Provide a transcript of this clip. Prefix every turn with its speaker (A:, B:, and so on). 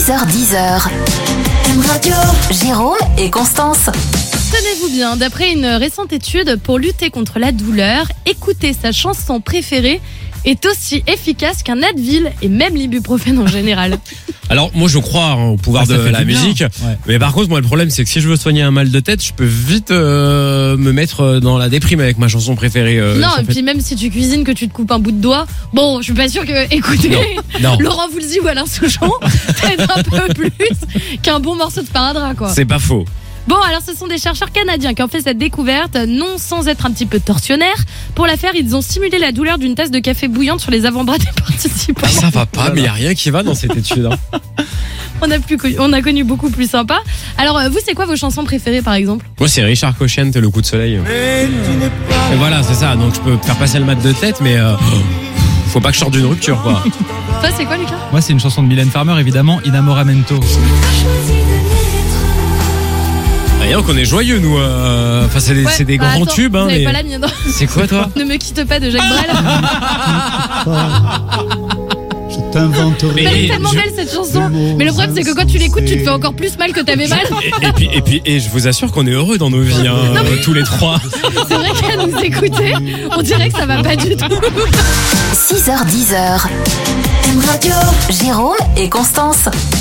A: 6h10. Radio. Jérôme et Constance.
B: Tenez-vous bien, d'après une récente étude, pour lutter contre la douleur, écouter sa chanson préférée est aussi efficace qu'un Advil et même l'ibuprofène en général.
C: Alors moi je crois au pouvoir de la musique, mais par contre moi le problème c'est que si je veux soigner un mal de tête, je peux vite me mettre dans la déprime avec ma chanson préférée.
B: Non, et puis même si tu cuisines que tu te coupes un bout de doigt, bon, je suis pas sûre que écouter
C: Non.
B: Laurent Voulzy ou Alain Souchon t'aide un peu plus qu'un bon morceau de sparadrap, quoi.
C: C'est pas faux.
B: Bon, alors ce sont des chercheurs canadiens qui ont fait cette découverte, non sans être un petit peu tortionnaires. Pour la faire, ils ont simulé la douleur d'une tasse de café bouillante sur les avant-bras des participants.
C: Ça va pas, mais y a rien qui va dans cette étude. Hein.
B: On a connu beaucoup plus sympa. Alors, vous, c'est quoi vos chansons préférées, par exemple ?
C: Moi c'est Richard Cochian, Le coup de soleil. Et voilà, c'est ça. Donc je peux faire passer le mat de tête, mais faut pas que je sorte d'une rupture, quoi.
B: Toi, c'est quoi, Lucas ?
D: Moi, c'est une chanson de Mylène Farmer, évidemment, Inamoramento.
C: D'ailleurs qu'on est joyeux nous, enfin c'est des grands
B: attends,
C: tubes.
B: Vous
C: Mais...
B: pas la mienne.
C: C'est quoi toi ?
B: Ne me quitte pas de Jacques Brel.
E: Je t'inventerai.
B: Elle est tellement belle cette chanson. Mais le problème c'est que quand tu l'écoutes, tu te fais encore plus mal que t'avais mal.
C: Et je vous assure qu'on est heureux dans nos vies, hein, tous les trois.
B: C'est vrai qu'à nous écouter, on dirait que ça va pas du tout.
A: 6h10. Radio. Jérôme et Constance.